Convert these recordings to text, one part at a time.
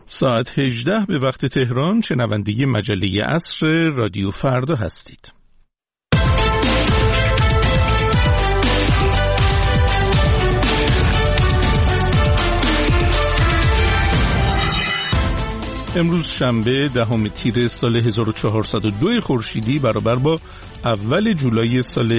ساعت 18 به وقت تهران شنونده مجله عصر رادیو فردا هستید. امروز شنبه 10 تیر سال 1402 خورشیدی برابر با اول جولای سال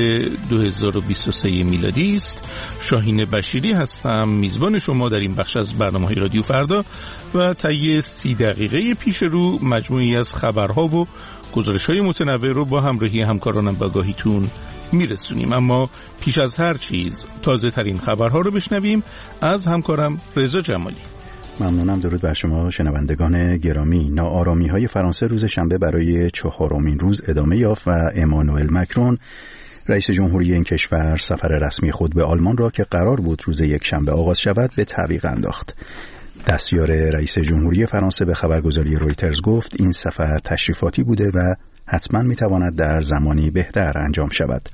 2023 میلادی است. شاهین بشیری هستم، میزبان شما در این بخش از برنامه‌های رادیو فردا و طی 30 دقیقه پیش رو مجموعی از خبرها و گزارش‌های متنوع رو با همراهی همکارانم به آگاهیتون میرسونیم. اما پیش از هر چیز تازه ترین خبرها رو بشنویم از همکارم رضا جمالی. ممنونم. درود بر شما شنوندگان گرامی. ناآرامی‌های فرانسه روز شنبه برای 4مین روز ادامه یافت و امانوئل مکرون رئیس جمهوری این کشور سفر رسمی خود به آلمان را که قرار بود روز یکشنبه آغاز شود به تعویق انداخت. دستیار رئیس جمهوری فرانسه به خبرگزاری رویترز گفت این سفر تشریفاتی بوده و حتما می‌تواند در زمانی بهتر انجام شود.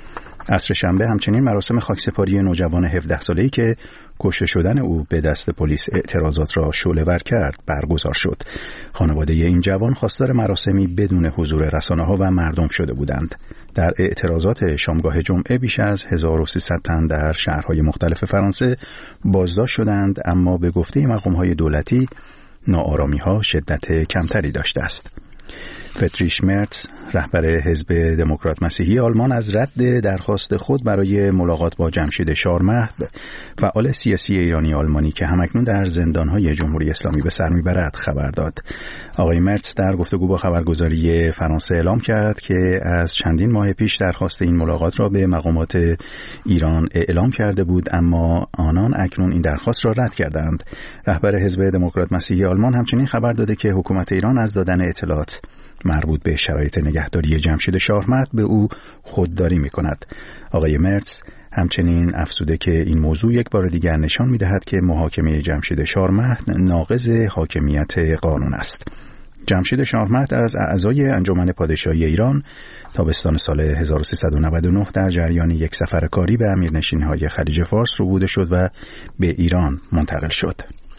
عصر شنبه همچنین مراسم خاکسپاری نوجوان 17 ساله‌ای که کشته شدن او به دست پلیس اعتراضات را شعله‌ور کرد برگزار شد. خانواده این جوان خواستار مراسمی بدون حضور رسانه‌ها و مردم شده بودند. در اعتراضات شامگاه جمعه بیش از 1300 تن در شهرهای مختلف فرانسه بازداشت شدند، اما به گفته مقام‌های دولتی ناآرامی‌ها شدت کمتری داشته است. فریدریش مرتز رهبر حزب دموکرات مسیحی آلمان از رد درخواست خود برای ملاقات با جمشید شارمهد فعال سیاسی ایرانی آلمانی که همکنون در زندان‌های جمهوری اسلامی به سر میبرد خبر داد. آقای مرتز در گفتگو با خبرگزاری فرانسه اعلام کرد که از چندین ماه پیش درخواست این ملاقات را به مقامات ایران اعلام کرده بود، اما آنان اکنون این درخواست را رد کردند. رهبر حزب دموکرات مسیحی آلمان همچنین خبر داده که حکومت ایران از دادن اطلاعات مربوط به شرایط نگهداری جمشید شارمهد به او خودداری می‌کند. آقای مرتز همچنین افزوده که این موضوع یک بار دیگر نشان می‌دهد که محاکمه جمشید شارمهد ناقض حاکمیت قانون است. جمشید شارمهد از اعضای انجمن پادشاهی ایران تابستان سال 1399 در جریان یک سفر کاری به امیرنشینی‌های خلیج فارس ربوده شد و به ایران منتقل شد.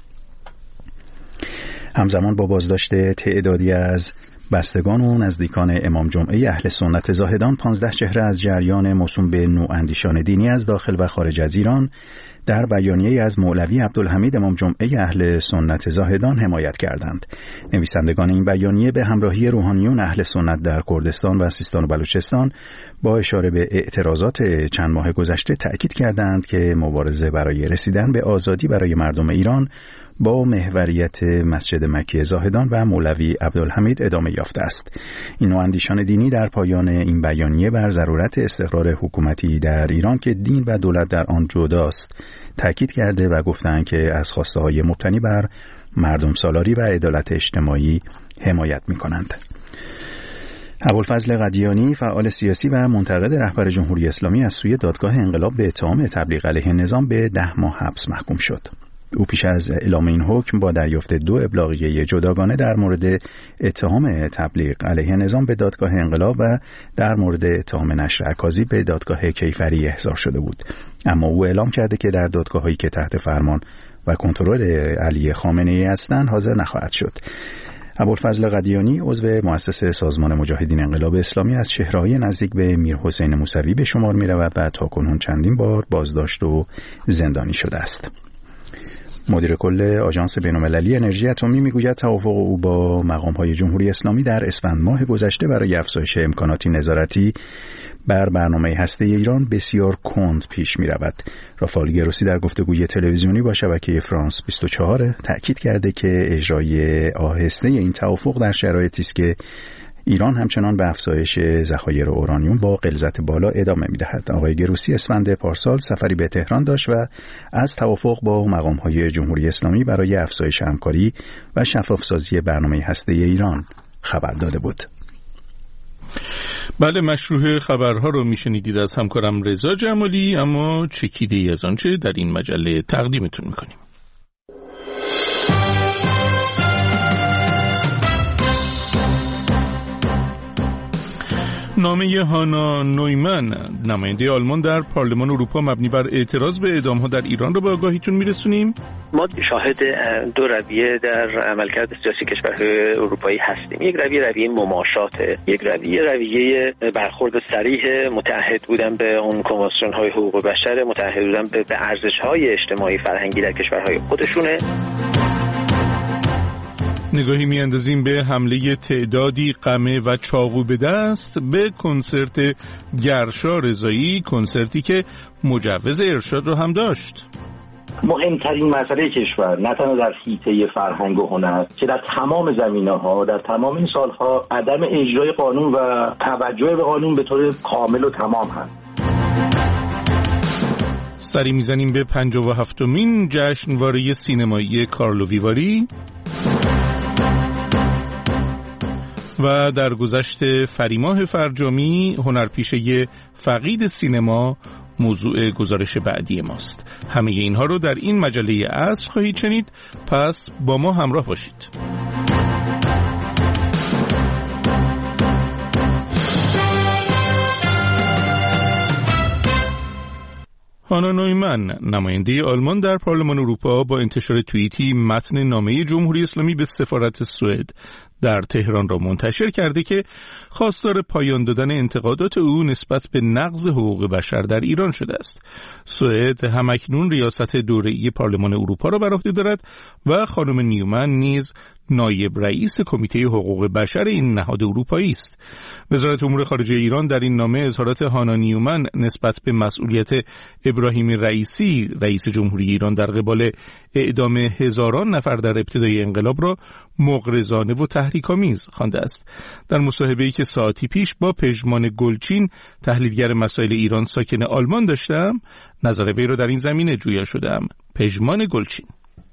همزمان با بازداشت تعدادی از بستگان و نزدیکان امام جمعه اهل سنت زاهدان، 15 چهره از جریان موسوم به نواندیشان دینی از داخل و خارج از ایران در بیانیه‌ای از مولوی عبدالحمید امام جمعه اهل سنت زاهدان حمایت کردند. نویسندگان این بیانیه به همراهی روحانیون اهل سنت در کردستان و سیستان و بلوچستان با اشاره به اعتراضات چند ماه گذشته تأکید کردند که مبارزه برای رسیدن به آزادی برای مردم ایران با محوریت مسجد مکی زاهدان و مولوی عبدالحمید ادامه یافته است. این نواندیشان دینی در پایان این بیانیه بر ضرورت استقرار حکومتی در ایران که دین و دولت در آن جداست تأکید کرده و گفتند که از خواسته‌های مبتنی بر مردم سالاری و عدالت اجتماعی حمایت می‌کنند. ابوالفضل قدیانی فعال سیاسی و منتقد رهبر جمهوری اسلامی از سوی دادگاه انقلاب به اتهام تبلیغ علیه نظام به 10 ماه حبس محکوم شد. او پیش از اعلام این حکم با دریافت 2 ابلاغیه جداگانه در مورد اتهام تبلیغ علیه نظام به دادگاه انقلاب و در مورد اتهام نشر اکاذیب به دادگاه کیفری احضار شده بود، اما او اعلام کرده که در دادگاه‌هایی که تحت فرمان و کنترل علی خامنه‌ای هستند حاضر نخواهد شد. ابوالفضل قدیانی عضو مؤسسه سازمان مجاهدین انقلاب اسلامی از چهره‌های نزدیک به میرحسین موسوی به شمار می‌رود و تاکنون چندین بار بازداشت و زندانی شده است. مدیر کل آژانس بین‌المللی انرژی اتمی میگوید توافق او با مقام‌های جمهوری اسلامی در اسفند ماه گذشته برای افزایش امکانات نظارتی بر برنامه هسته ایران بسیار کند پیش می‌رود. رافائل گروسی در گفتگوی تلویزیونی با شبکه فرانس 24 تأکید کرده که اجرای آهسته این توافق در شرایطی است که ایران همچنان به افزایش ذخایر اورانیوم با غلظت بالا ادامه می‌دهد. آقای گروسی اسفند پارسال سفری به تهران داشت و از توافق با مقام‌های جمهوری اسلامی برای افزایش همکاری و شفاف‌سازی برنامه هسته‌ای ایران خبر داده بود. بله، مشروع خبرها رو میشنیدید از همکارم رضا جمالی، اما چکیده‌ای از آنچه در این مجله تقدیمتون می‌کنیم. نامه هانا نویمن نماینده آلمان در پارلمان اروپا مبنی بر اعتراض به اعدام‌ها در ایران را به آگاهیتون میرسونیم. ما شاهد دو رویه در عملکرد سیاسی کشورهای اروپایی هستیم. یک رویه مماشاته، یک رویه برخورد صریح، متعهد بودن به اون کنوانسیون‌های حقوق بشر، متعهد بودن به ارزش‌های اجتماعی فرهنگی در کشورهای خودشونه. نگاهی میاندازیم به حمله تعدادی قمه و چاقو به دست به کنسرت گرشا رضایی، کنسرتی که مجوز ارشاد رو هم داشت. مهمترین مسئله کشور نه تنها در حیطه فرهنگ و هنر که در تمام زمینه‌ها در تمام این سالها عدم اجرای قانون و توجه به قانون به طور کامل و تمام هست. سری میزنیم به 57مین جشنواره سینمایی کارلو ویواری و در گذشت فریماه فرجامی هنرپیشه فقید سینما موضوع گزارش بعدی ماست. همه اینها رو در این مجله عصر خواهید شنید، پس با ما همراه باشید. هانا نویمن نماینده آلمان در پارلمان اروپا با انتشار توییتی متن نامه جمهوری اسلامی به سفارت سوئد در تهران را منتشر کرده که خواستار پایان دادن انتقادات او نسبت به نقض حقوق بشر در ایران شده است. سوئد همکنون ریاست دوره‌ای پارلمان اروپا را بر عهده دارد و خانم نیومن نیز نایب رئیس کمیته حقوق بشر این نهاد اروپایی است. وزارت امور خارجه ایران در این نامه اظهارات هانا نیومن نسبت به مسئولیت ابراهیم رئیسی رئیس جمهوری ایران در قبال اعدام هزاران نفر در ابتدای انقلاب را مغرضانه و تحریک‌آمیز خوانده است. در مصاحبه‌ای که ساعتی پیش با پژمان گلچین تحلیلگر مسائل ایران ساکن آلمان داشتم، نظر وی را در این زمینه جویا شدم. پژمان گلچین: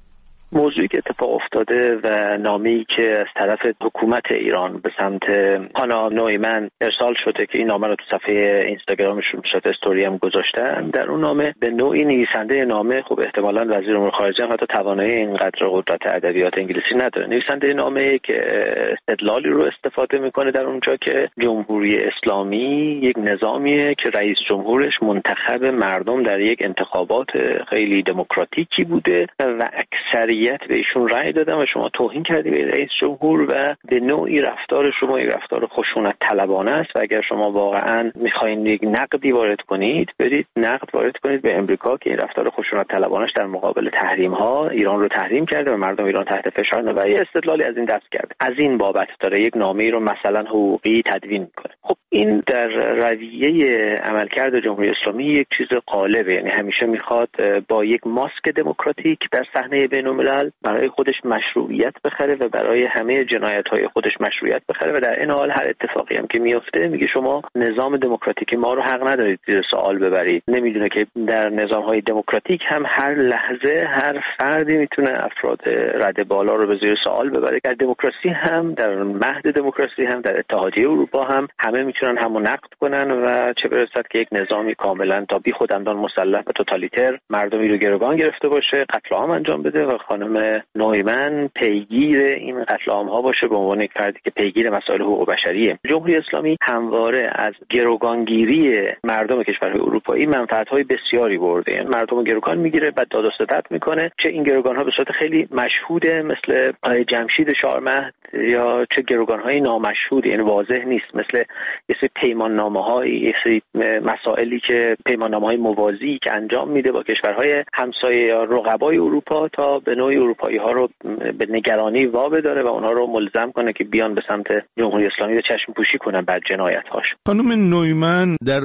موضوعی که اتفاق افتاده و نامه‌ای که از طرف حکومت ایران به سمت هانا نویمن ارسال شده که این نامه رو تو صفحه اینستاگرامشون شده استوری هم گذاشتن، در اون نامه به نوعی نویسنده نامه، خب احتمالاً وزیر امور خارجه حتی توانایی اینقدر قدرت ادبیات انگلیسی نداره، نویسنده نامه که استدلالی رو استفاده میکنه در اونجا که جمهوری اسلامی یک نظامیه که رئیس جمهورش منتخب مردم در یک انتخابات خیلی دموکراتیکی بوده و اکثریت به ایشون رأی دادن و شما توهین کردید به رئیس جمهور و به نوعی رفتار شما یک رفتار خشونت طلبانه است و اگر شما واقعا میخواین یک نقدی وارد کنید، برید نقد وارد کنید به امریکا که این رفتار خشونت طلبانش در مقابل تحریم ها ایران رو تحریم کرده و مردم ایران تحت فشار و یه استدلالی از این دست کرده. از این بابت داره یک نامه‌ای رو مثلا حقوقی تدوین میکنه. خب این در رویه عملکرد جمهوری اسلامی یک چیز غالبه، یعنی همیشه میخواد با یک ماسک دموکراتیک در صحنه بین‌الملل برای خودش مشروعیت بخره و برای همه جنایت‌های خودش مشروعیت بخره و در این حال هر اتفاقی هم که میفته میگه شما نظام دموکراتیک ما رو حق ندارید زیر سوال ببرید. نمیدونه که در نظام‌های دموکراتیک هم هر لحظه هر فردی میتونه افراد رده بالا رو به زیر سوال ببره. در دموکراسی هم، در مهد دموکراسی هم، در اتحادیه اروپا هم همه میتونن همو نقد کنن و چه برسد که یک نظامی کاملا تا بی خود اندان مسلح و توتالیتر مردمی رو گروگان گرفته باشه، قتل عام انجام بده و خانم نویمن پیگیر این قتل عام‌ها باشه به عنوان یک فردی که پیگیر مسائل حقوق بشریه. جمهوری اسلامی همواره از گروگانگیری مردم کشورهای اروپایی منفعت‌های بسیاری برده. یعنی مردم رو گروگان میگیره، بعد داد و ستد میکنه، چه این گروگان‌ها به صورت خیلی مشهوده مثل جمشید شارمهد یا چه گروگان‌های نامشهود، یعنی واضح نیست، مثل یه سری پیمان‌نامه‌های، یه سری مسائلی که پیمان‌نامه‌های موازی که انجام میده با کشورهای همسایه یا رقبای اروپا تا به نوعی اروپایی‌ها رو به نگرانی وابداره و اونها رو ملزم کنه که بیان به سمت جمهوری اسلامی و چشم پوشی کنن بر جنایت‌هاش. خانم نویمن در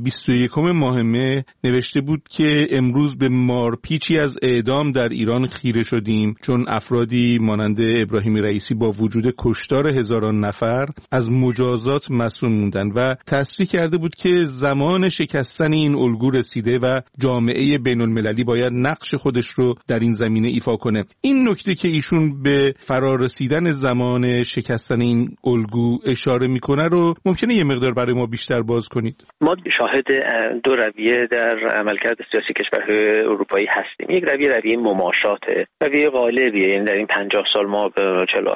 21 ماه مه نوشته بود که امروز به مارپیچی از اعدام در ایران خیره شدیم، چون افرادی مانند ابراهیم رئیسی با وجود کشتار هزاران نفر از مجازات معصوم موندن و تصریح کرده بود که زمان شکستن این الگو رسیده و جامعه بین‌المللی باید نقش خودش رو در این زمینه ایفا کنه. این نکته که ایشون به فرارسیدن زمان شکستن این الگو اشاره میکنه رو ممکنه یه مقدار برای ما بیشتر باز کنید؟ ما شاهد دو رویه در عملکرد سیاسی کشورهای اروپایی هستیم. یک رویه مماشاته، رویه غالبیه، یعنی در این 50 سال ما به 40 اندی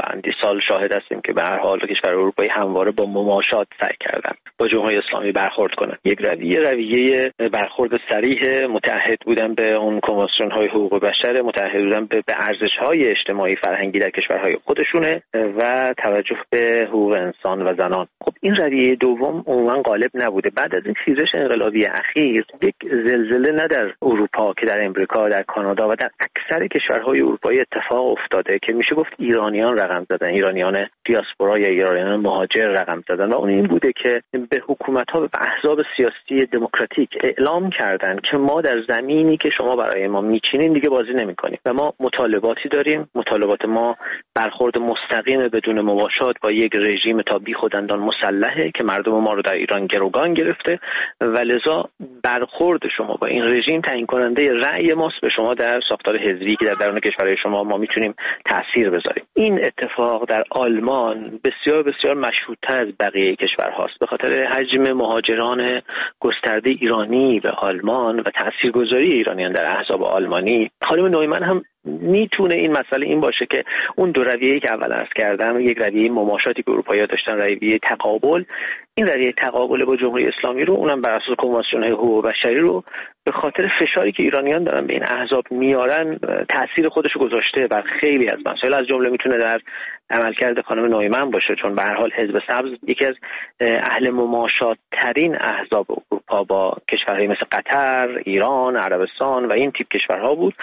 سال شاهد هستیم که به هر حال کشور اروپایی همواره با مماشات سعی کردن با جمهوری اسلامی برخورد کنن. یک رویه برخورد صریح، متعهد بودن به اون کنوانسیون‌های حقوق بشر، متعهد بودن به ارزش‌های اجتماعی فرهنگی در کشورهای خودشونه و توجه به حقوق انسان و زنان. خب این رویه دوم عموما غالب نبوده. بعد از این خیزش انقلابی اخیر یک زلزله نه در اروپا که در امریکا، در کانادا و در اکثر کشورهای اروپایی اتفاق افتاده که میشه گفت ایرانیان رقم زدن، ایرانیان دیاسپورا یا ایرانیان مهاجر رقم زدن و اون این بوده که به حکومت‌ها و به احزاب سیاسی دموکراتیک اعلام کردن که ما در زمینی که شما برای ما میچینین دیگه بازی نمی‌کنیم و ما مطالباتی داریم. مطالبات ما برخورد مستقیم بدون مباشات با یک رژیم تا بیخودندان مسلحه که مردم ما رو در ایران گروگان گرفته و لذا برخورد شما با این رژیم تعیین کننده رأی ماست به شما در ساختار حزبی که در درون کشورهای شما ما میتونیم تأثیر بذاریم. این اتفاق در آلمان بسیار بسیار مشهودتر از بقیه کشورهاست به خاطر حجم مهاجران گسترده ایرانی به آلمان و تاثیرگذاری ایرانیان در احزاب آلمانی. خانم نویمن هم میتونه این مسئله این باشه که اون دو رویه‌ای که اول عرض کردم، یک رویه مماشاتی که اروپایی‌ها داشتن، رویه تقابل، این رویه تقابل با جمهوری اسلامی رو اونم بر اساس کنوانسیون‌های حقوق بشری رو به خاطر فشاری که ایرانیان دارن به این احزاب میارن تاثیر خودش رو گذاشته بر خیلی از مسائل، از جمله میتونه در عملکرد خانم نویمن باشه، چون به هر حال حزب سبز یکی از اهل مماشات ترین احزاب اروپا با کشورهای مثل قطر، ایران، عربستان و این تیپ کشورها بود.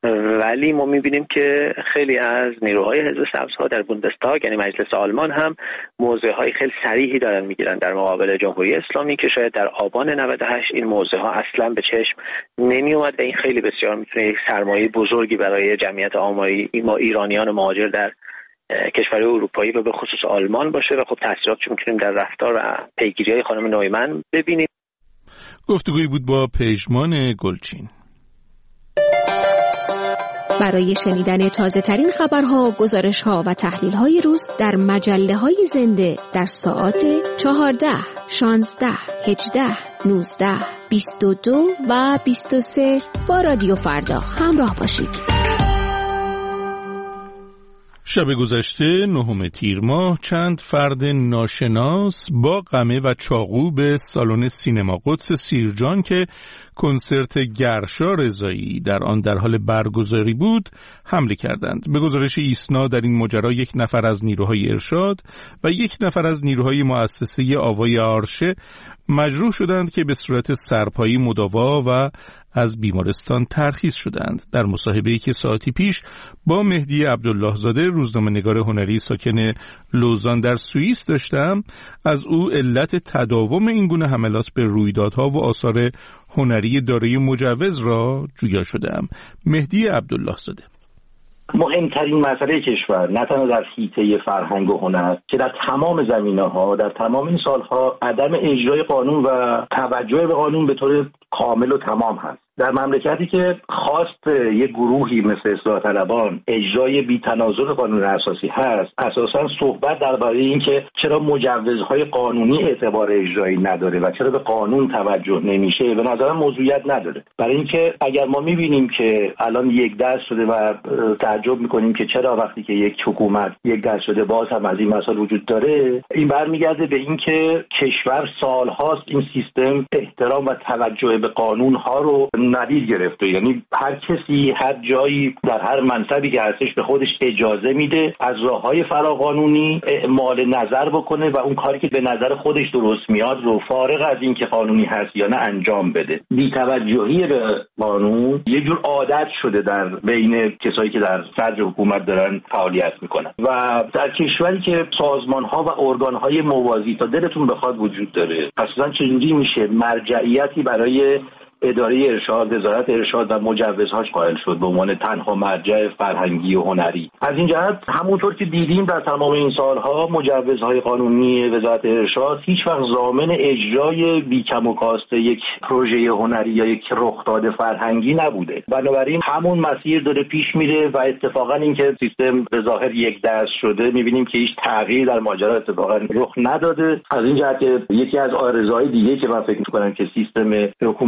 ولی ما میبینیم که خیلی از نیروهای حزب سبزها در بوندستاگ یعنی مجلس آلمان هم موضع‌های خیلی صریحی دارن میگیرن در مقابل جمهوری اسلامی که شاید در آبان 98 این موضع‌ها اصلا به چشم نمی اومد و این خیلی بسیار میتونه یک سرمایه بزرگی برای جمعیت آماری ما ایرانیان مهاجر در کشورهای اروپایی و به خصوص آلمان باشه و خب تاثیراتش میتونیم در رفتار و پیگیری‌های خانم نویمن ببینیم. گفتگویی بود با پژمان گلچین. برای شنیدن تازه ترین خبرها، گزارش‌ها و تحلیل‌های روز در مجله‌های زنده در ساعات 14، 16، 18، 19، 22 و 23 با رادیو فردا همراه باشید. شب گذشته 9 تیر ماه چند فرد ناشناس با قمه و چاقو به سالن سینما قدس سیرجان که کنسرت گرشا رضایی در آن در حال برگزاری بود حمله کردند. به گزارش ایسنا در این ماجرا 1 نفر از نیروهای ارشاد و 1 نفر از نیروهای مؤسسه آوای آرشه مجروح شدند که به صورت سرپایی مداوا و از بیمارستان ترخیص شدند. در مصاحبه‌ای که ساعتی پیش با مهدی عبدالله زاده روزنامه‌نگار هنری ساکن لوزان در سوئیس داشتم، از او علت تداوم این گونه حملات به رویدادها و آثار هنری دارای مجوز را جویا شدم. مهدی عبدالله زاده: مهمترین مسئله کشور نه تنها در حیطه فرهنگ و هنر که در تمام زمینه‌ها در تمام این سالها عدم اجرای قانون و توجه به قانون به طور کامل و تمام هست. در مملکتی که خواست یک گروهی مثل اصلاح طلبان اجرای بی‌تناسق قانون اساسی هست، اساساً صحبت درباره این که چرا مجوزهای قانونی اعتبار اجرایی نداره و چرا به قانون توجه نمیشه به نظرم موضوعیت نداره. برای اینکه اگر ما می‌بینیم که الان 1 دست شده و تعجب می‌کنیم که چرا وقتی که یک حکومت 1 دست شده باز هم از این مسائل وجود داره، این برمیگرده به اینکه کشور سال‌هاست این سیستم احترام و توجه به قانون‌ها رو ندید گرفته. یعنی هر کسی هر جایی در هر منصبی که هستش به خودش اجازه میده از راههای فراقانونی اعمال نظر بکنه و اون کاری که به نظر خودش درست میاد رو فارغ از این که قانونی هست یا نه انجام بده. بی‌توجهی به قانون یه جور عادت شده در بین کسایی که در صدر حکومت دارن فعالیت میکنن و در کشوری که سازمان‌ها و ارگان‌های موازی تا دلتون بخواد وجود داره، اصلا چجوری میشه مرجعیتی برای اداره ارشاد، وزارت ارشاد و مجوزهاش قائل شد به عنوان تنها مرجع فرهنگی و هنری؟ از این جهت همونطور که دیدیم در تمام این سالها مجوزهای قانونی وزارت ارشاد هیچ وقت ضامن اجرای بی‌کم و کاست یک پروژه هنری یا یک رخداد فرهنگی نبوده. بنابراین همون مسیر داره پیش میره و اتفاقا اینکه سیستم به ظاهر 1 دست شده میبینیم که هیچ تغییر در ماجرا اتفاقا رخ نداده. از این جهت یکی از آرزوهای دیگه که من فکر می‌کنم که سیستم حکومت‌رانی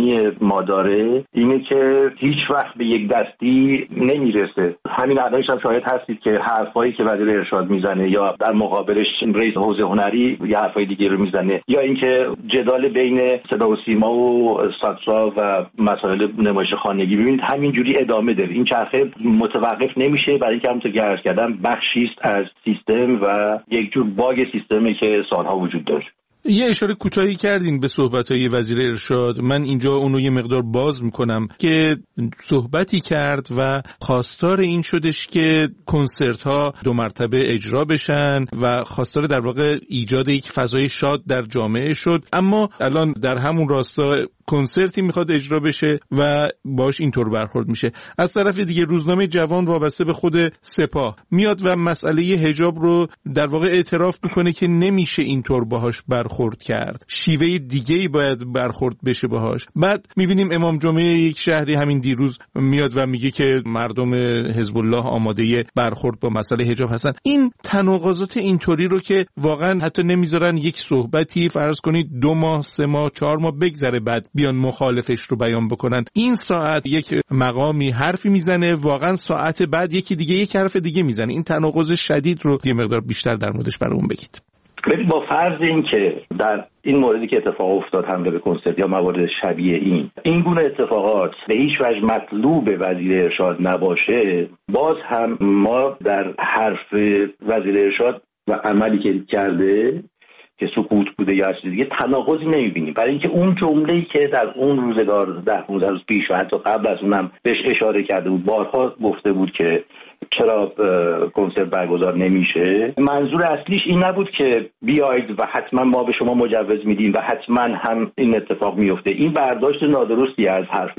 روحانی ما داره اینه که هیچ وقت به یک دستی نمیرسه. همین الانش هم شاهد هستید که حرفایی که وزیر ارشاد میزنه یا در مقابلش رئیس حوزه هنری یا حرفای دیگه رو میزنه، یا اینکه جدال بین صدا و سیما و ساترا و مسائل نمایش خانگی، ببینید همینجوری ادامه داره. این چرخه متوقف نمیشه، برای اینکه همونطور که عرض کردم بخشی است از سیستم و یک جور باگ سیستمی که سالها وجود داره. یه اشاره کوتاهی کردین به صحبت‌های وزیر ارشاد. من اینجا اونو یه مقدار باز میکنم که صحبتی کرد و خواستار این شدش که کنسرت‌ها 2 مرتبه اجرا بشن و خواستار در واقع ایجاد یک فضای شاد در جامعه شد، اما الان در همون راستا کنسرتی میخواد اجرا بشه و باش اینطور برخورد میشه. از طرف دیگه روزنامه جوان وابسته به خود سپاه میاد و مسئله حجاب رو در واقع اعتراف میکنه که نمیشه اینطور باهاش برخورد کرد، شیوه دیگه‌ای باید برخورد بشه باهاش. بعد میبینیم امام جمعه یک شهری همین دیروز میاد و میگه که مردم حزب الله آماده برخورد با مسئله حجاب هستن. این تناقضات اینطوری رو که واقعا حتی نمیذارن یک صحبتی فرض کنید 2 ماه 3 ماه 4 ماه بگذره بعد بیان مخالفش رو بیان بکنن. این ساعت یک مقامی حرفی میزنه، واقعا ساعت بعد یکی دیگه یک حرف دیگه میزنه. این تناقض شدید رو یه مقدار بیشتر در موردش برامون بگید. ببین، با فرض این که در این موردی که اتفاق افتاد حمله به کنسرت یا موارد شبیه این گونه اتفاقات به هیچ وجه مطلوب وزیر ارشاد نباشه، باز هم ما در حرف وزیر ارشاد و عملی که کرده که سکوت بوده یا چیز دیگه تناقضی نمی‌بینیم، برای اینکه اون جمله‌ای که در اون روزگار 10-15 روز پیش و حتی قبل از اونم بهش اشاره کرده بود، بارها گفته بود که چرا کنسرت برگزار نمیشه، منظور اصلیش این نبود که بیاید و حتما ما به شما مجوز میدیم و حتما هم این اتفاق میفته. این برداشت نادرستی از حرف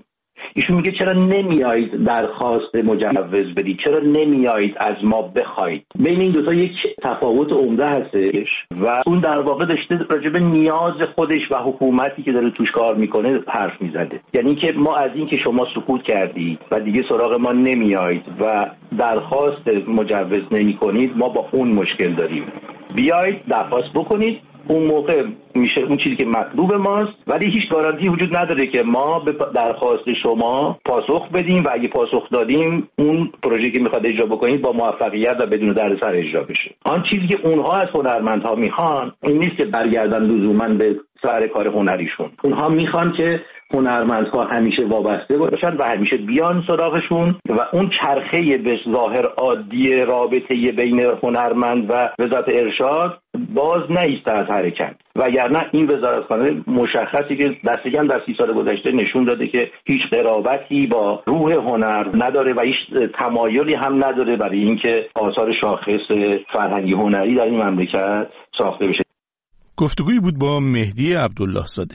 ایشون میگه چرا نمیایید درخواست مجوز بدید، چرا نمیایید از ما بخواید. بین این دوتا یک تفاوت عمده هستش و اون در واقع داشته راجع به نیاز خودش و حکومتی که داره توش کار میکنه حرف میزده. یعنی که ما از این که شما سکوت کردید و دیگه سراغ ما نمیایید و درخواست مجوز نمیکنید، ما با اون مشکل داریم. بیایید درخواست بکنید، اون موقع میشه اون چیزی که مطلوب ماست، ولی هیچ گارانتی وجود نداره که ما به درخواست شما پاسخ بدیم و اگه پاسخ دادیم اون پروژه‌ای که میخواد اجرا بکنید با موفقیت و بدون دردسر اجرا بشه. آن چیزی که اونها از هنرمندها میخوان این نیست که برگردن لزوما به سر کار هنریشون. اونها میخوان که هنرمندها همیشه وابسته باشن و همیشه بیان سراغشون و اون چرخه به ظاهر عادی رابطه بین هنرمند و وزارت ارشاد باز نیست از حرکت. وگرنه این وزارتخانه مشخصی که دستگان در 30 سال گذشته نشون داده که هیچ قرابتی با روح هنر نداره و هیچ تمایلی هم نداره برای اینکه آثار شاخص فرهنگی هنری در این مملکت ساخته بشه. گفتگویی بود با مهدی عبدالله زاده.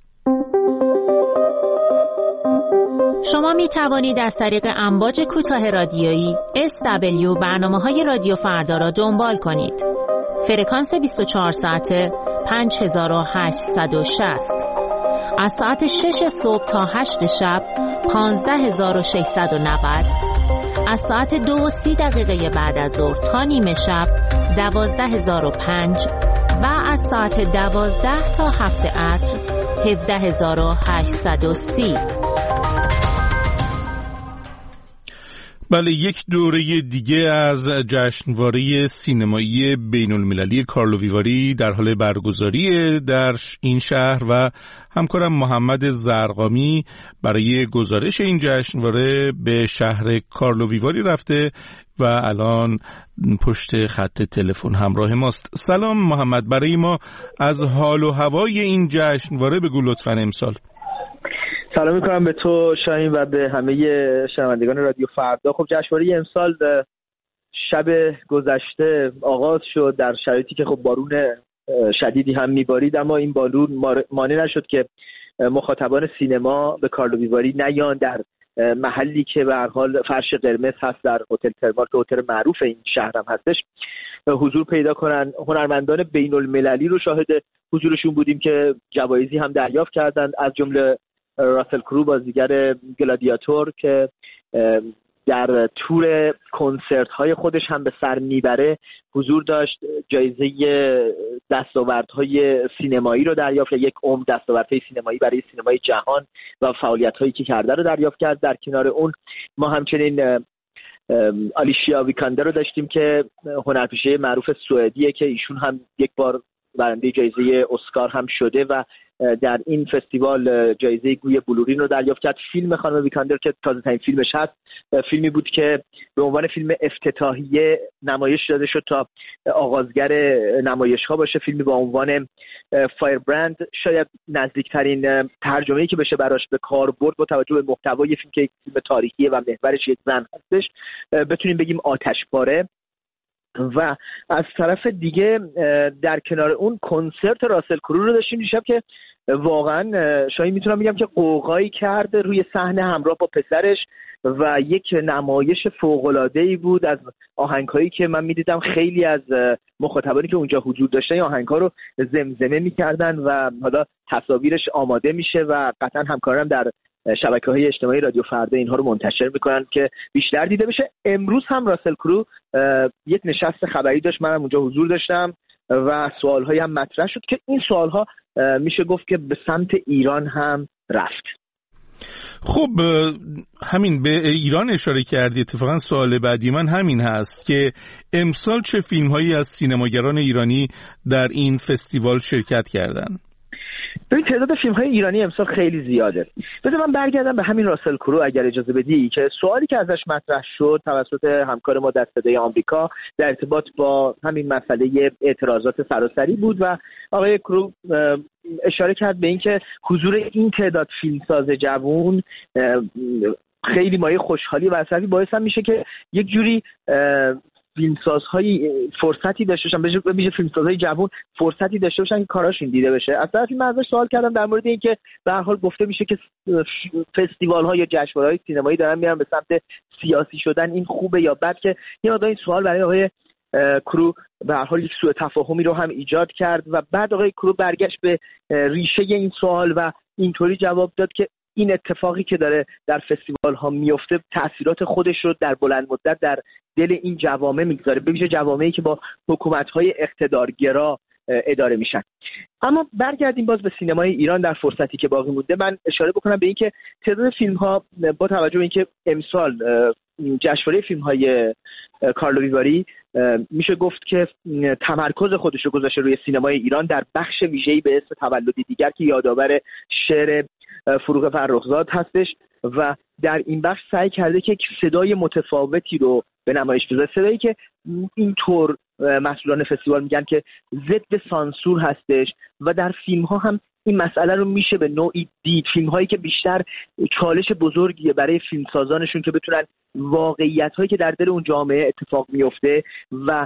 شما می توانید از طریق امواج کوتاه رادیویی SW برنامه‌های رادیو فردا را دنبال کنید. فرکانس 24 ساعته 5860. از ساعت 6 صبح تا 8 شب 15690. از ساعت 2:30 بعد از ظهر تا نیمه شب 12005 و از ساعت 12 تا 7 عصر 17830. بله، یک دوره دیگه از جشنواره سینمایی بین المللی کارلو ویواری در حال برگزاری در این شهر و همکارم محمد زرقامی برای گزارش این جشنواره به شهر کارلو ویواری رفته و الان پشت خط تلفن همراه ماست. سلام محمد، برای ما از حال و هوای این جشنواره بگو لطفاً امسال. سلام میکنم به تو شاهین و به همه شنوندگان رادیو فردا. خب جشنواره امسال شب گذشته آغاز شد در شرایطی که خب بارون شدیدی هم میبارید، اما این بارون مانع نشد که مخاطبان سینما به کارلو ویواری نیان در محلی که به هر حال فرش قرمز هست در هتل ترمال که هتل معروف این شهر هم هستش حضور پیدا کنن. هنرمندان بین المللی رو شاهد حضورشون بودیم که جوایزی هم دریافت کردند، از جمله راسل کرو بازیگر گلادیاتور که در تور کنسرت های خودش هم به سر میبره حضور داشت. جایزه دستاوردهای سینمایی رو دریافت، یک عمر دستاوردهای سینمایی برای سینمای جهان و فعالیت هایی که کرده رو دریافت کرد. در کنار اون ما همچنین آلیشیا ویکاندر رو داشتیم که هنرپیشه معروف سوئدیه که ایشون هم یک بار برنده جایزه اسکار هم شده و در این فستیوال جایزه گوی بلورین رو دریافت کرد. فیلم خانم ویکاندر که تازه ترین فیلمش هست، فیلمی بود که به عنوان فیلم افتتاحیه نمایش داده شد تا آغازگر نمایش‌ها باشه. فیلمی با عنوان فایربرند، شاید نزدیکترین ترجمه‌ای که بشه براش به کار برد با توجه به محتوای فیلم که یک فیلم تاریخیه و محورش یک زن هستش، بتونیم بگیم آتشپاره. و از طرف دیگه در کنار اون کنسرت راسل کرو رو داشتیم دیشب که واقعا شاید میتونم بگم که قوقایی کرد روی صحنه همراه با پسرش و یک نمایش فوق‌العاده‌ای بود از آهنگایی که من میدیدم خیلی از مخاطبانی که اونجا حضور داشتن آهنگ‌ها رو زمزمه میکردن و حالا تصاویرش آماده میشه و قطعا همکارانم در شبکه‌های اجتماعی رادیو فردا اینها رو منتشر میکنن که بیشتر دیده بشه. امروز هم راسل کرو یک نشست خبری داشت، منم اونجا حضور داشتم و سوال‌هایی هم مطرح شد که این سوال‌ها میشه گفت که به سمت ایران هم رفت. خب همین به ایران اشاره کردی، اتفاقا سوال بعدی من همین هست که امسال چه فیلم‌هایی از سینماگران ایرانی در این فستیوال شرکت کردن؟ ببین تعداد فیلم‌های ایرانی امسال خیلی زیاده. بذار من برگردم به همین راسل کرو اگر اجازه بدی که سوالی که ازش مطرح شد توسط همکار ما در صدای آمریکا در ارتباط با همین مسئله اعتراضات سراسری بود و آقای کرو اشاره کرد به اینکه حضور این تعداد فیلمساز جوان خیلی مایه خوشحالی و اصلی باعث هم میشه که یک جوری فیلمسازهای فرصتی داشته باشن، به ویژه فیلمسازهای جوان فرصتی داشته باشن که کاراشون دیده بشه. از طرفی من ازش سوال کردم در مورد اینکه به هر حال گفته میشه که فستیوال‌ها یا جشنواره‌های سینمایی دارن میرن به سمت سیاسی شدن، این خوبه یا بد؟ که یه مقدار این سوال برای آقای کرو به هر حال یک سوء تفاهمی رو هم ایجاد کرد و بعد آقای کرو برگشت به ریشه این سوال و اینطوری جواب داد که این اتفاقی که داره در فستیوال ها میفته تأثیرات خودش رو در بلند مدت در دل این جوامع میگذاره، به ویژه جوامعی که با حکومت‌های اقتدارگرا اداره میشن. اما برگردیم باز به سینمای ایران در فرصتی که باقی مونده. من اشاره بکنم به اینکه تعداد فیلم‌ها با توجه به اینکه امسال جشنواره فیلم‌های کارلو ویواری میشه گفت که تمرکز خودش رو گذاشته روی سینمای ایران در بخش ویژه‌ای به اسم تولدی دیگر که یادآور شعر فروغ فرخزاد هستش و در این بخش سعی کرده که صدای متفاوتی رو به نمایش بذاره، صدایی که اینطور مسئولان فستیوال میگن که ضد سانسور هستش و در فیلم ها هم این مسئله رو میشه به نوعی دید. فیلم هایی که بیشتر چالش بزرگیه برای فیلمسازانشون که بتونن واقعیت هایی که در دل اون جامعه اتفاق میفته و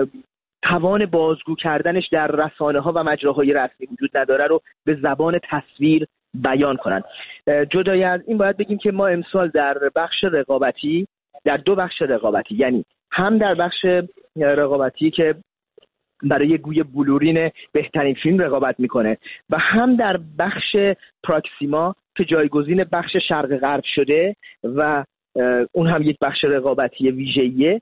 توان بازگو کردنش در رسانه ها و مجراهای رسمی وجود نداره رو به زبان تصویر بیان کنن. جدای از این باید بگیم که ما امسال در بخش رقابتی، در دو بخش رقابتی، یعنی هم در بخش رقابتی که برای گوی بلورین بهترین فیلم رقابت میکنه و هم در بخش پراکسیما که جایگزین بخش شرق غرب شده و اون هم یک بخش رقابتی ویژه‌ایه،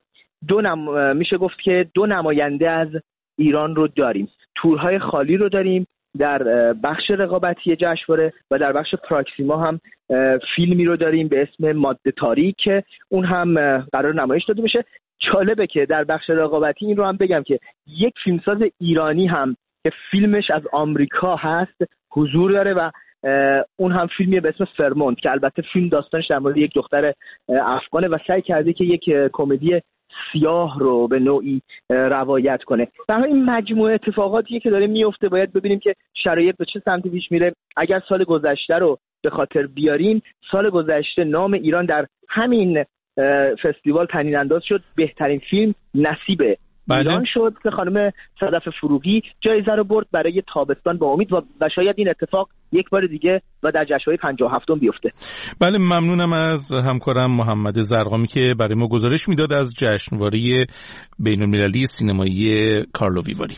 میشه گفت که دو نماینده از ایران رو داریم. تورهای خالی رو داریم در بخش رقابتی جشنواره و در بخش پراکسیما هم فیلمی رو داریم به اسم ماده تاریک که اون هم قرار نمایش داده بشه. جالبه که در بخش رقابتی این رو هم بگم که یک فیلمساز ایرانی هم که فیلمش از آمریکا هست حضور داره و اون هم فیلمیه به اسم فرمونت که البته فیلم داستانش در مورد یک دختر افغانه و سعی کرده که یک کمدی سیاه رو به نوعی روایت کنه. در این مجموعه اتفاقاتیه که داره میفته. باید ببینیم که شرایط به چه سمتی پیش میره. اگر سال گذشته رو به خاطر بیاریم، سال گذشته نام ایران در همین فستیوال طنین انداز شد، بهترین فیلم نصیب ایران شد که خانم صدف فروغی جایزه رو برد برای تابستان با امید و شاید این اتفاق یک بار دیگه و در جشنواره 57م بیفته. بله، ممنونم از همکارم محمد زرقامی که برای ما گزارش میداد از جشنواره بین‌المللی سینمایی کارلو ویواری.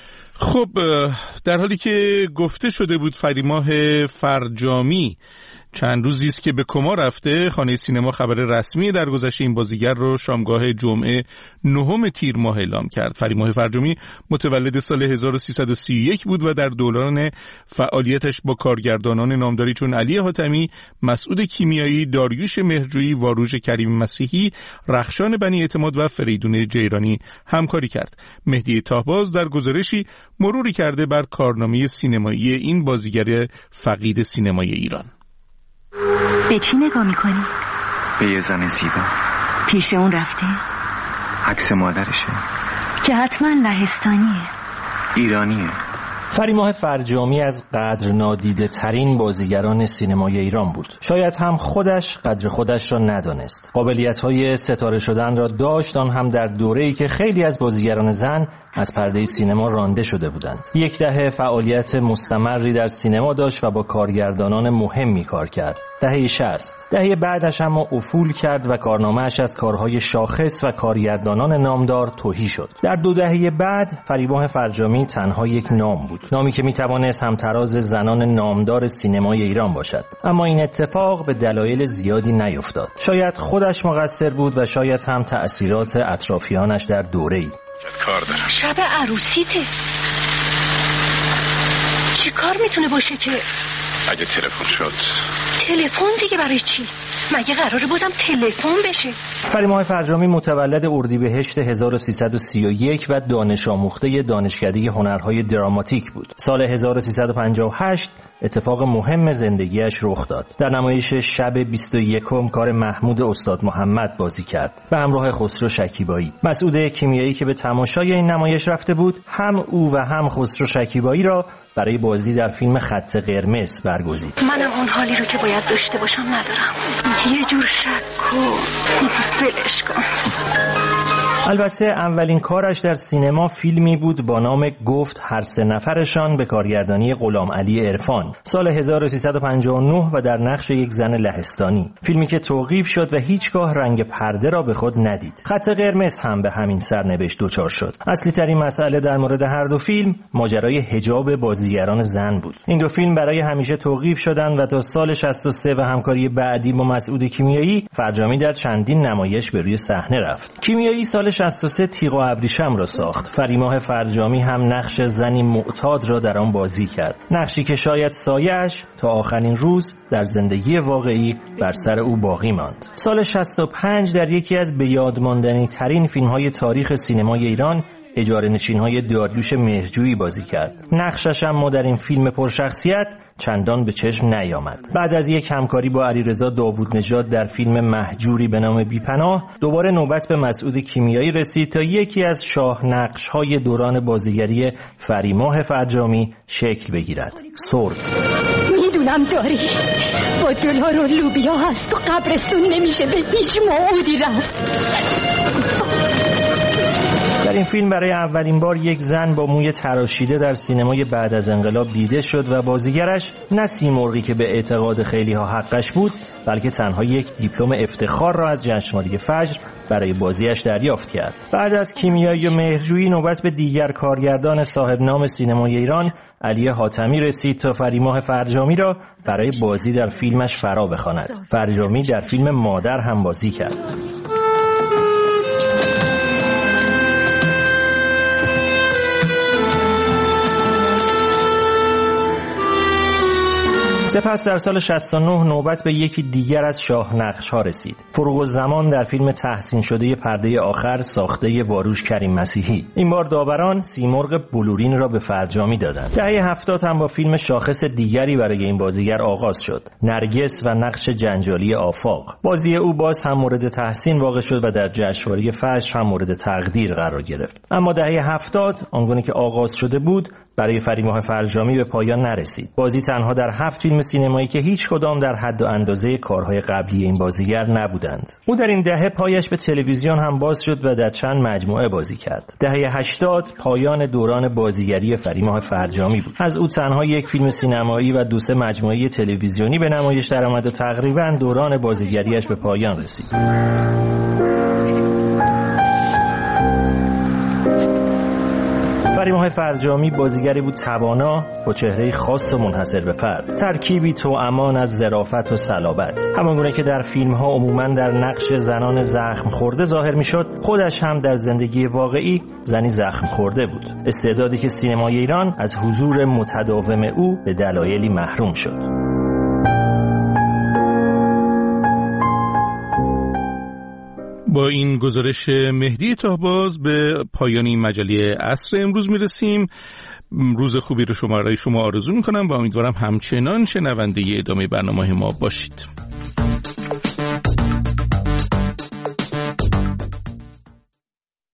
خب در حالی که گفته شده بود فریماه فرجامی چند روزی است که به کما رفته. خانه سینما خبر رسمی درگذشت این بازیگر رو شامگاه جمعه 9 تیر ماه اعلام کرد. فریماه فرجامی متولد سال 1331 بود و در دوران فعالیتش با کارگردانان نامداری چون علی حاتمی، مسعود کیمیایی، داریوش مهرجویی، واروژ کریم مسیحی، رخشان بنی اعتماد و فریدون جیرانی همکاری کرد. مهدی طاهباز در گزارشی مروری کرده بر کارنامه سینمایی این بازیگر فقید سینمای ایران. به چی نگاه میکنی؟ به یه زن زیبا. پیش اون رفته؟ عکس مادرشه که حتما لهستانیه. ایرانیه. فریماه فرجامی از قدر نادیده ترین بازیگران سینمای ایران بود. شاید هم خودش قدر خودش را ندانست. قابلیت‌های ستاره شدن را داشت، آن هم در دوره‌ای که خیلی از بازیگران زن از پرده سینما رانده شده بودند. 10 دهه فعالیت مستمری در سینما داشت و با کارگردانان مهمی کار کرد. دهه 60. دهه بعدش اما افول کرد و کارنامه‌اش از کارهای شاخص و کارگردانان نامدار تهی شد. در 2 دهه بعد فریماه فرجامی تنها یک نام بود. نامی که میتوانست همتراز زنان نامدار سینمای ایران باشد. اما این اتفاق به دلایل زیادی نیفتاد. شاید خودش مقصر بود و شاید هم تأثیرات اطرافیانش در دوره‌ای. کار دارم. شب عروسیته. چی کار میتونه باشه که؟ اگه تلفن شد. تلفن دیگه برای چی؟ مگه قراره بودم تلفن بشه؟ فریماه فرجامی متولد اردیبهشت 1331 و دانش آموخته دانشکده هنرهای دراماتیک بود. سال 1358 اتفاق مهم زندگیش رخ داد. در نمایش شب 21 کار محمود استاد محمد بازی کرد به همراه خسرو شکیبایی. مسعود کیمیایی که به تماشای این نمایش رفته بود، هم او و هم خسرو شکیبایی را برای بازی در فیلم خط قرمز برگزید. منم اون حالی رو که باید داشته باشم ندارم. یه جور شک و ولش کن. البته اولین کارش در سینما فیلمی بود با نام گفت هر 3 نفرشان به کارگردانی غلام علی عرفان سال 1359 و در نقش یک زن لهستانی. فیلمی که توقیف شد و هیچگاه رنگ پرده را به خود ندید. خط قرمز هم به همین سرنوشت دچار شد. اصلی ترین مسئله در مورد هر دو فیلم ماجرای حجاب بازیگران زن بود. این 2 فیلم برای همیشه توقیف شدند و تا سال 63 و همکاری بعدی با مسعود کیمیایی، فرجامی در چندین نمایش به روی صحنه رفت. کیمیایی سال 63 تیغ و ابریشم را ساخت. فریماه فرجامی هم نقش زنی معتاد را در آن بازی کرد. نقشی که شاید سایه‌اش تا آخرین روز در زندگی واقعی بر سر او باقی ماند. سال 65 در یکی از به یاد ماندنی ترین فیلم‌های تاریخ سینمای ایران اجاره نشین‌های داریوش مهرجویی بازی کرد. نقشش اما در این فیلم پرشخصیت چندان به چشم نیامد. بعد از یک همکاری با علیرضا داوود نژاد در فیلم مهجوری به نام بی‌پناه، دوباره نوبت به مسعود کیمیایی رسید تا یکی از شاه نقش‌های دوران بازیگری فریماه فرجامی شکل بگیرد. سرد. میدونم داری با دلار و لوبیا هست و قبرستون نمیشه به هیچ موعودی رفت. در این فیلم برای اولین بار یک زن با موی تراشیده در سینمای بعد از انقلاب دیده شد و بازیگرش نه سیمرغی که به اعتقاد خیلی ها حقش بود، بلکه تنها یک دیپلم افتخار را از جشنواره فجر برای بازیش دریافت کرد. بعد از کیمیایی و مهرجویی نوبت به دیگر کارگردان صاحب نام سینمای ایران علی حاتمی رسید تا فریماه فرجامی را برای بازی در فیلمش فرا بخواند. فرجامی در فیلم مادر هم بازی کرد. سپس در سال 69 نوبت به یکی دیگر از شاه نقش‌ها رسید. فروغ الزمان در فیلم تحسین شده پرده آخر ساخته واروژ کریم مسیحی. این بار داوران سیمرغ بلورین را به فرجامی دادند. دهه 70 هم با فیلم شاخص دیگری برای این بازیگر آغاز شد. نرگس و نقش جنجالی آفاق. بازی او باز هم مورد تحسین واقع شد و در جشنواره فجر هم مورد تقدیر قرار گرفت. اما دهه 70 آنگونه که آغاز شده بود برای فریماه فرجامی به پایان نرسید. بازی تنها در 7 فیلم سینمایی که هیچ کدام در حد و اندازه کارهای قبلی این بازیگر نبودند. او در این دهه پایش به تلویزیون هم باز شد و در چند مجموعه بازی کرد. دهه 80 پایان دوران بازیگری فریماه فرجامی بود. از او تنها یک فیلم سینمایی و 2-3 مجموعه تلویزیونی به نمایش درآمد و تقریباً دوران بازیگریش به پایان رسید. فریماه فرجامی بازیگری بود توانا با چهره خاص و منحصر به فرد، ترکیبی توامان از ظرافت و صلابت. همانگونه که در فیلم‌ها عموماً در نقش زنان زخم خورده ظاهر می‌شد، خودش هم در زندگی واقعی زنی زخم خورده بود. استعدادی که سینمای ایران از حضور متداوم او به دلایلی محروم شد. با این گزارش مهدی تاهباز به پایان این مجله عصر امروز میرسیم. روز خوبی رو شما آرزو میکنم و امیدوارم همچنان شنونده ادامه برنامه ما باشید.